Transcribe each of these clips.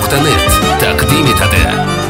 beruniy.net taqdim etadi.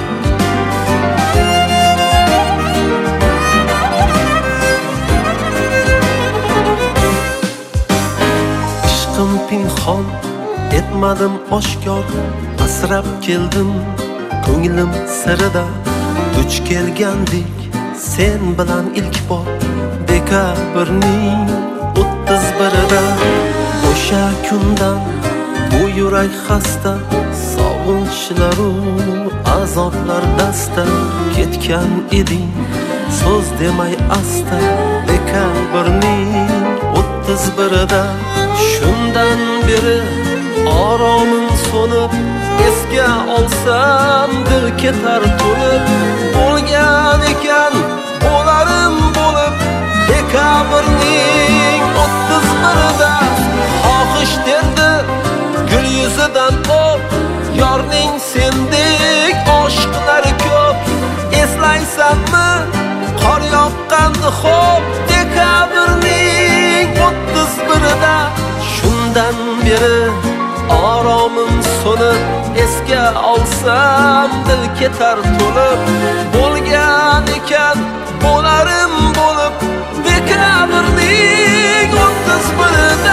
Ishqim pinhon etmadim oshkor, asrab keldim ko'nglim sirida. Duch kelgandik sen bilan ilk bor dekabrning 31-ida. O'sha kundan bu yurak xasta, sog'inchlaru azoblar dasta. Ketgan eding so'z demay asta dekabrning 31-ida. Shundan beri oromim so'nib, esga olsam dil ketar to'lib. Bo'lgan ekan bo'larim bo'lib dekabrning 31-ida. Xohish derdi gul yuzidan o'p, yorning sendek oshiqlari ko'p. Eslaysanmi qor yoqqandi xo'p dekabrning 31-ida. Shundan beri oromim so'nib, esga olsam dil ketar to'lib. Bo'lgan ekan bo'larim bo'lib dekabrning 31-ida.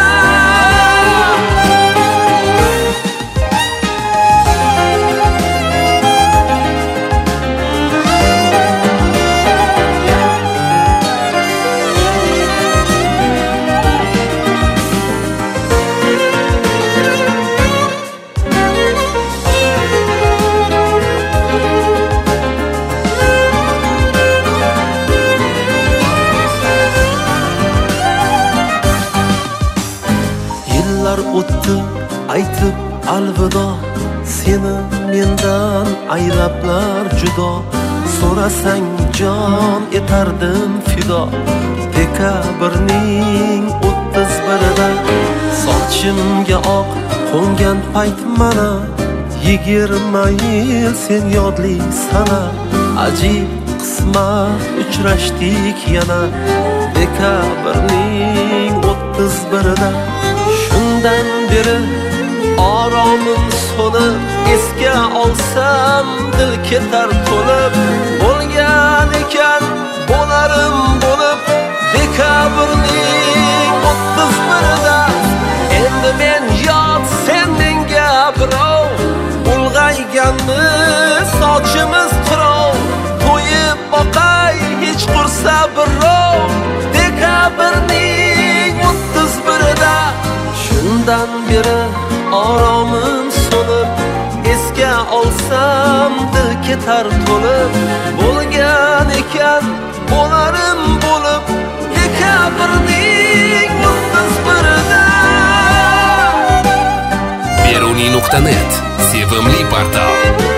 O'tdi aytib alvido, seni mendan ayrablar judo. So'rasang jon etardim fido dekabrning 31-ida. Sochimga oq qo'ngan payt mana 20 yil sen yodli sana. Ajib qismat uchrashdik yana dekabrning 31-ida. Shundan beri oromim so'nib, esga olsam dil ketar to'lib. Bo'lgan ekan bo'larim bo'lib dekabrning 31-ida. Endi men yot sen menga birov, ulg'ayganmi sochimiz qirov. To'yib boqay hech qursa birov dekabrning 31-ida. Shundan beri oromim so'nib, esga olsam dil ketar to'lib. Bo'lgan ekan bo'larim bo'lib dekabrning 31-ida. beruniy.net sevimli portal.